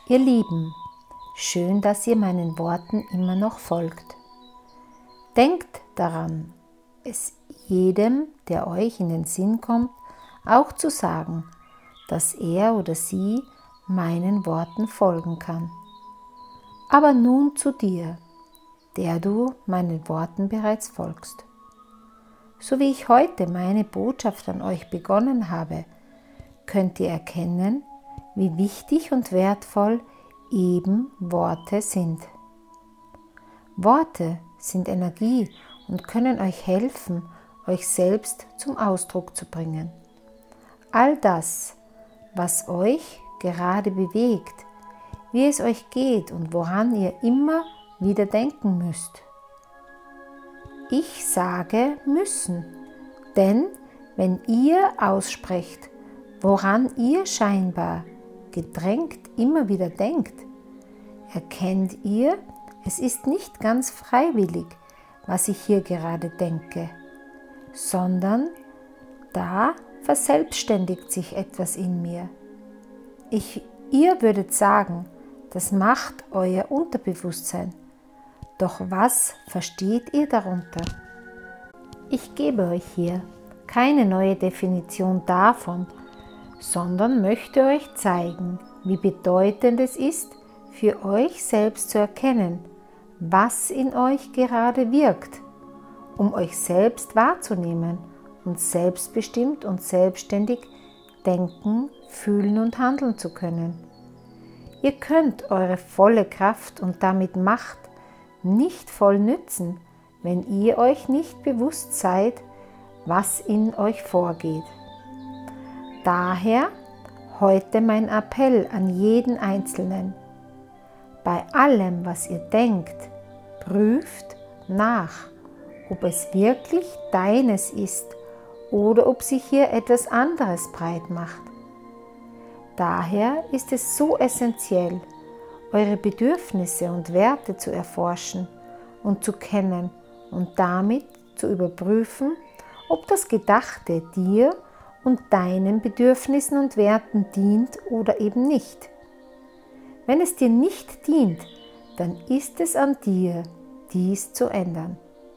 Ihr Lieben, schön, dass ihr meinen Worten immer noch folgt. Denkt daran, es jedem, der euch in den Sinn kommt, auch zu sagen, dass er oder sie meinen Worten folgen kann. Aber nun zu dir, der du meinen Worten bereits folgst. So wie ich heute meine Botschaft an euch begonnen habe, könnt ihr erkennen, wie wichtig und wertvoll eben Worte sind. Worte sind Energie und können euch helfen, euch selbst zum Ausdruck zu bringen. All das, was euch gerade bewegt, wie es euch geht und woran ihr immer wieder denken müsst. Ich sage müssen, denn wenn ihr aussprecht, woran ihr scheinbar gedrängt immer wieder denkt, erkennt ihr, es ist nicht ganz freiwillig, was ich hier gerade denke, sondern da verselbstständigt sich etwas in mir. Ihr würdet sagen, das macht euer Unterbewusstsein. Doch was versteht ihr darunter? Ich gebe euch hier keine neue Definition davon, sondern möchte euch zeigen, wie bedeutend es ist, für euch selbst zu erkennen, was in euch gerade wirkt, um euch selbst wahrzunehmen und selbstbestimmt und selbstständig denken, fühlen und handeln zu können. Ihr könnt eure volle Kraft und damit Macht nicht voll nützen, wenn ihr euch nicht bewusst seid, was in euch vorgeht. Daher heute mein Appell an jeden Einzelnen. Bei allem, was ihr denkt, prüft nach, ob es wirklich deines ist oder ob sich hier etwas anderes breit macht. Daher ist es so essentiell, eure Bedürfnisse und Werte zu erforschen und zu kennen und damit zu überprüfen, ob das Gedachte dir und deinen Bedürfnissen und Werten dient oder eben nicht. Wenn es dir nicht dient, dann ist es an dir, dies zu ändern.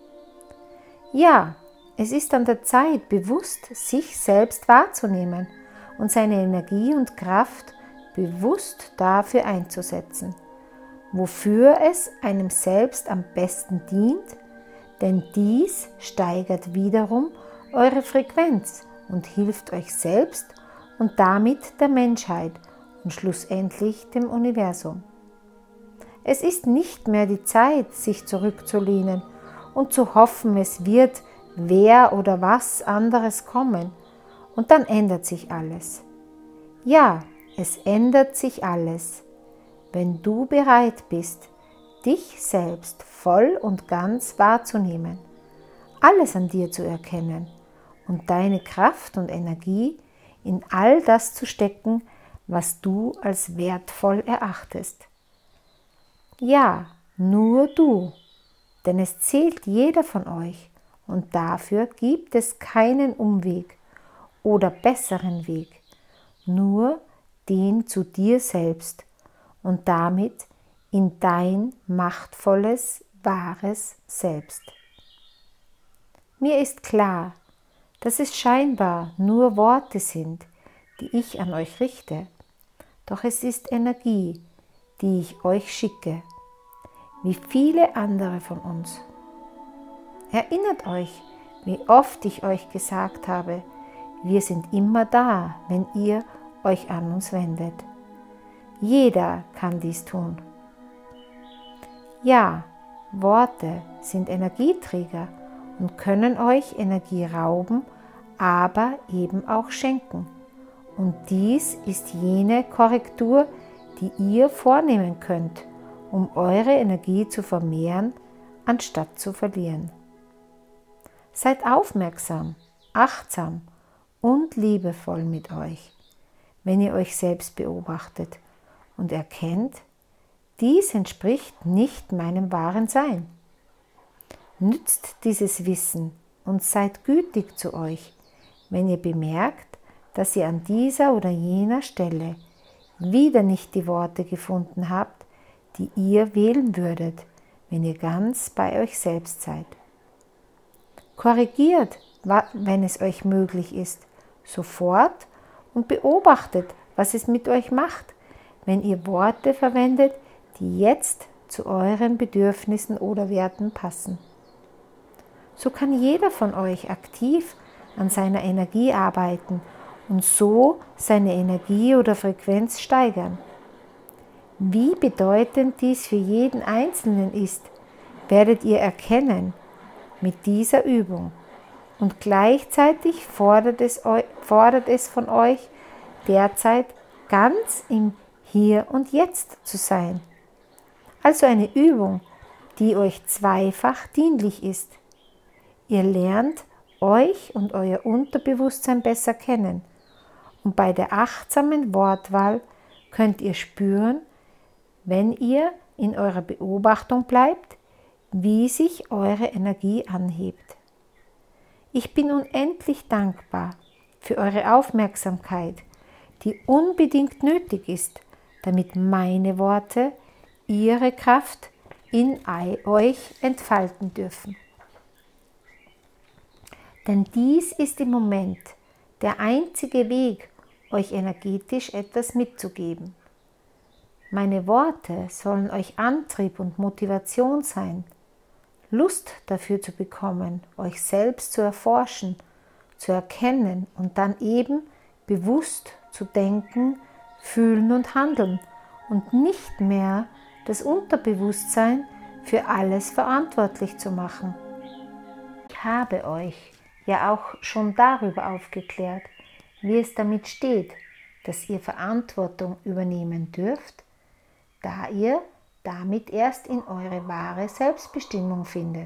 Ja, es ist an der Zeit, bewusst sich selbst wahrzunehmen und seine Energie und Kraft bewusst dafür einzusetzen, wofür es einem selbst am besten dient, denn dies steigert wiederum eure Frequenz und hilft euch selbst und damit der Menschheit und schlussendlich dem Universum. Es ist nicht mehr die Zeit, sich zurückzulehnen und zu hoffen, es wird wer oder was anderes kommen und dann ändert sich alles. Ja, es ändert sich alles, wenn du bereit bist, dich selbst voll und ganz wahrzunehmen, alles an dir zu erkennen und deine Kraft und Energie in all das zu stecken, was du als wertvoll erachtest. Ja, nur du, denn es zählt jeder von euch und dafür gibt es keinen Umweg oder besseren Weg, nur den zu dir selbst und damit in dein machtvolles, wahres Selbst. Mir ist klar, dass es scheinbar nur Worte sind, die ich an euch richte, doch es ist Energie, die ich euch schicke, wie viele andere von uns. Erinnert euch, wie oft ich euch gesagt habe, wir sind immer da, wenn ihr euch an uns wendet. Jeder kann dies tun. Ja, Worte sind Energieträger und können euch Energie rauben, aber eben auch schenken. Und dies ist jene Korrektur, die ihr vornehmen könnt, um eure Energie zu vermehren, anstatt zu verlieren. Seid aufmerksam, achtsam und liebevoll mit euch, wenn ihr euch selbst beobachtet und erkennt, dies entspricht nicht meinem wahren Sein. Nützt dieses Wissen und seid gütig zu euch, wenn ihr bemerkt, dass ihr an dieser oder jener Stelle wieder nicht die Worte gefunden habt, die ihr wählen würdet, wenn ihr ganz bei euch selbst seid. Korrigiert, wenn es euch möglich ist, sofort und beobachtet, was es mit euch macht, wenn ihr Worte verwendet, die jetzt zu euren Bedürfnissen oder Werten passen. So kann jeder von euch aktiv an seiner Energie arbeiten und so seine Energie oder Frequenz steigern. Wie bedeutend dies für jeden Einzelnen ist, werdet ihr erkennen mit dieser Übung. Und gleichzeitig fordert es von euch, derzeit ganz im Hier und Jetzt zu sein. Also eine Übung, die euch zweifach dienlich ist. Ihr lernt euch und euer Unterbewusstsein besser kennen. Und bei der achtsamen Wortwahl könnt ihr spüren, wenn ihr in eurer Beobachtung bleibt, wie sich eure Energie anhebt. Ich bin unendlich dankbar für eure Aufmerksamkeit, die unbedingt nötig ist, damit meine Worte ihre Kraft in euch entfalten dürfen. Denn dies ist im Moment der einzige Weg, euch energetisch etwas mitzugeben. Meine Worte sollen euch Antrieb und Motivation sein, Lust dafür zu bekommen, euch selbst zu erforschen, zu erkennen und dann eben bewusst zu denken, fühlen und handeln und nicht mehr das Unterbewusstsein für alles verantwortlich zu machen. Ich habe euch ja auch schon darüber aufgeklärt, wie es damit steht, dass ihr Verantwortung übernehmen dürft, da ihr damit erst in eure wahre Selbstbestimmung findet.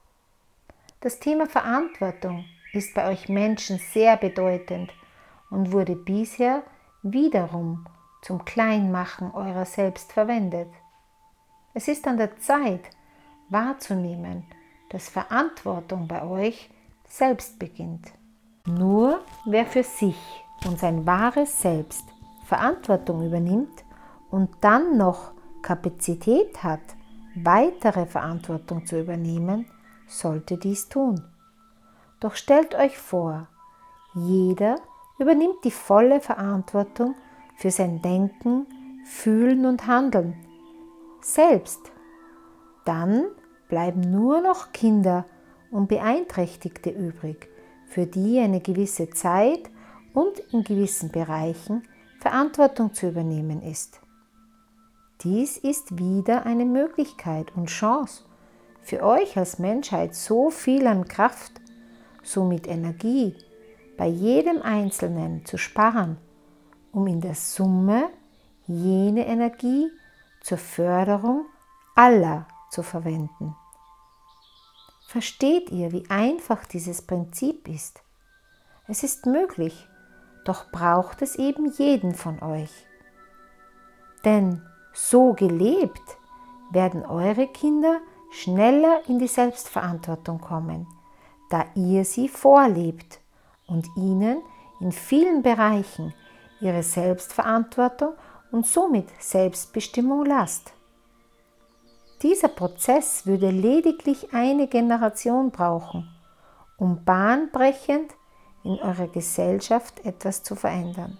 Das Thema Verantwortung ist bei euch Menschen sehr bedeutend und wurde bisher wiederum zum Kleinmachen eurer selbst verwendet. Es ist an der Zeit, wahrzunehmen, dass Verantwortung bei euch selbst beginnt. Nur wer für sich und sein wahres Selbst Verantwortung übernimmt und dann noch Kapazität hat, weitere Verantwortung zu übernehmen, sollte dies tun. Doch stellt euch vor, jeder übernimmt die volle Verantwortung für sein Denken, Fühlen und Handeln selbst. Dann bleiben nur noch Kinder und Beeinträchtigte übrig, für die eine gewisse Zeit und in gewissen Bereichen Verantwortung zu übernehmen ist. Dies ist wieder eine Möglichkeit und Chance für euch als Menschheit, so viel an Kraft, somit Energie bei jedem Einzelnen zu sparen, um in der Summe jene Energie zur Förderung aller zu verwenden. Versteht ihr, wie einfach dieses Prinzip ist? Es ist möglich, doch braucht es eben jeden von euch. Denn so gelebt werden eure Kinder schneller in die Selbstverantwortung kommen, da ihr sie vorlebt und ihnen in vielen Bereichen ihre Selbstverantwortung und somit Selbstbestimmung lasst. Dieser Prozess würde lediglich eine Generation brauchen, um bahnbrechend in eurer Gesellschaft etwas zu verändern.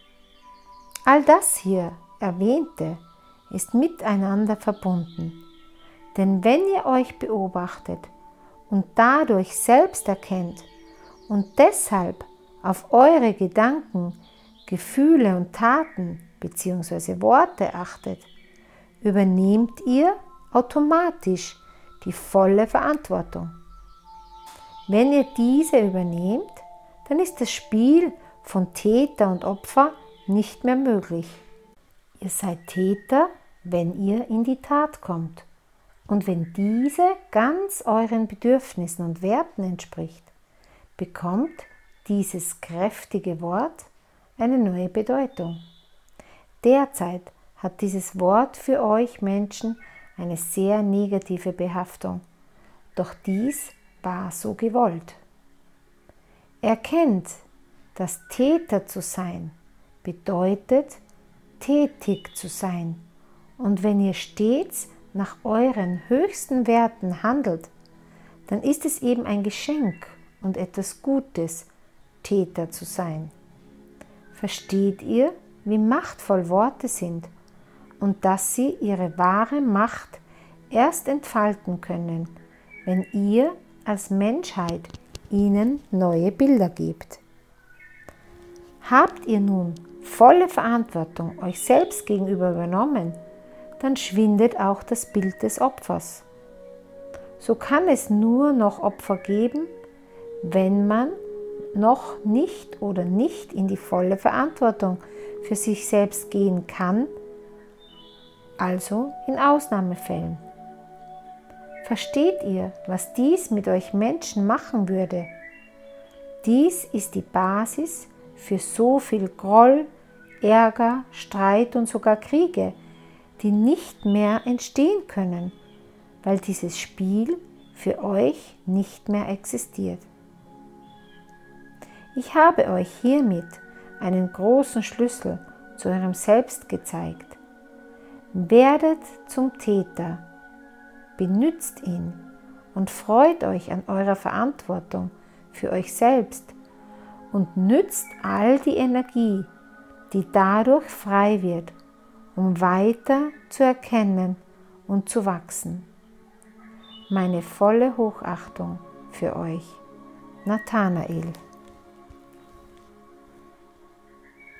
All das hier Erwähnte ist miteinander verbunden, denn wenn ihr euch beobachtet und dadurch selbst erkennt und deshalb auf eure Gedanken, Gefühle und Taten bzw. Worte achtet, übernehmt ihr automatisch die volle Verantwortung. Wenn ihr diese übernehmt, dann ist das Spiel von Täter und Opfer nicht mehr möglich. Ihr seid Täter, wenn ihr in die Tat kommt und wenn diese ganz euren Bedürfnissen und Werten entspricht, bekommt dieses kräftige Wort eine neue Bedeutung. Derzeit hat dieses Wort für euch Menschen eine sehr negative Behaftung, doch dies war so gewollt. Erkennt, dass Täter zu sein bedeutet, tätig zu sein. Und wenn ihr stets nach euren höchsten Werten handelt, dann ist es eben ein Geschenk und etwas Gutes, Täter zu sein. Versteht ihr, wie machtvoll Worte sind und dass sie ihre wahre Macht erst entfalten können, wenn ihr als Menschheit ihnen neue Bilder gebt? Habt ihr nun volle Verantwortung euch selbst gegenüber übernommen, dann schwindet auch das Bild des Opfers. So kann es nur noch Opfer geben, wenn man noch nicht oder nicht in die volle Verantwortung für sich selbst gehen kann, also in Ausnahmefällen. Versteht ihr, was dies mit euch Menschen machen würde? Dies ist die Basis für so viel Groll, Ärger, Streit und sogar Kriege, die nicht mehr entstehen können, weil dieses Spiel für euch nicht mehr existiert. Ich habe euch hiermit einen großen Schlüssel zu eurem Selbst gezeigt. Werdet zum Täter, benützt ihn und freut euch an eurer Verantwortung für euch selbst und nützt all die Energie, die dadurch frei wird, um weiter zu erkennen und zu wachsen. Meine volle Hochachtung für euch, Nathanael.